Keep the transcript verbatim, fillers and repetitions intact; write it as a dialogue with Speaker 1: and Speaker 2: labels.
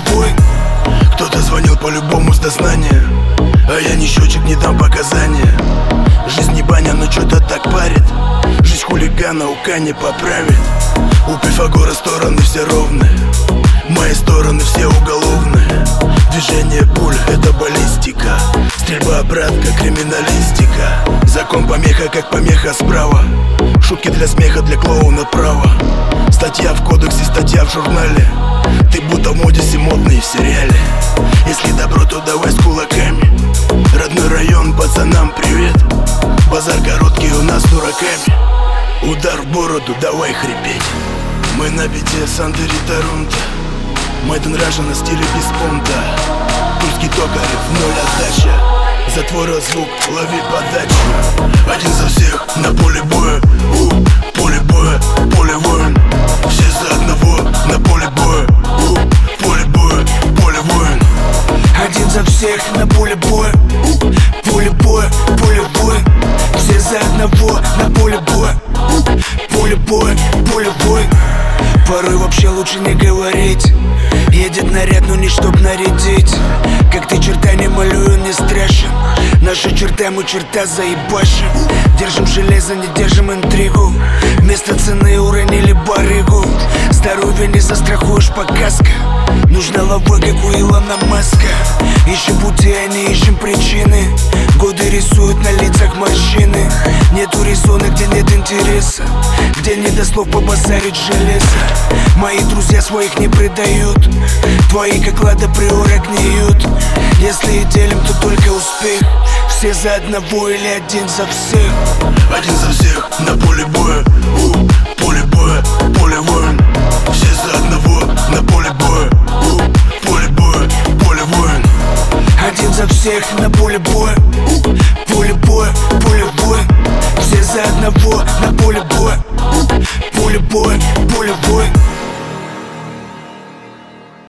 Speaker 1: бой. Кто-то звонил по-любому с дознания, а я не счетчик, не дам показания. Жизнь не баня, но что-то так парит. Жизнь хулигана ука не поправит. У Пифагора стороны все ровные, мои стороны все уголовные. Движение пуль — это баллистика, стрельба, братка, криминалистика. Закон помеха, как помеха справа. Шутки для смеха, для клоуна право. Статья в кодексе, статья в журнале. Ты будто в модисе, модный в сериале. Если добро, то давай с кулаками. Родной район, пацанам привет. Базар короткий у нас с дураками. Удар в бороду, давай хрипеть. Мы на бите Сандери Торонто. Мэйден Раша на стиле без понта. Тульский Токарев, ноль отдача. За твой раззвук лови подачу. Один за всех на поле боя. У, поле боя, поле воин. Все за одного на поле боя. У, поле боя, поле воин.
Speaker 2: Один за всех на поле боя. У, поле боя, поле воин. Все за одного на поле боя. У, поле боя, поле воин. Порой вообще лучше не говорить. Едет наряд, но не чтоб нарядить. Как ты черта не малюю, он не страшен. Наша черта, мы черта заебашим. Держим железо, не держим интригу. Вместо цены уронили барыгу. Здоровье не застрахуешь по каско. Нужна лава, как у Илона Маска. Ищем пути, а не ищем причины. Годы рисуют на лицах морщины. Нету резона, где нет интереса, где не до слов побазарить железо. Мои друзья своих не предают. Твои как Лада Приора гниют. Если и делим, то только успех. Все за одного или один за всех.
Speaker 1: Один за всех на поле боя. У, поле боя, поле воин. Все за одного на поле боя. У, поле боя, поле воин.
Speaker 2: Один за всех на поле боя. У, поле боя, поле воин. Все за одного на поле боя. У, поле боя, поле воин.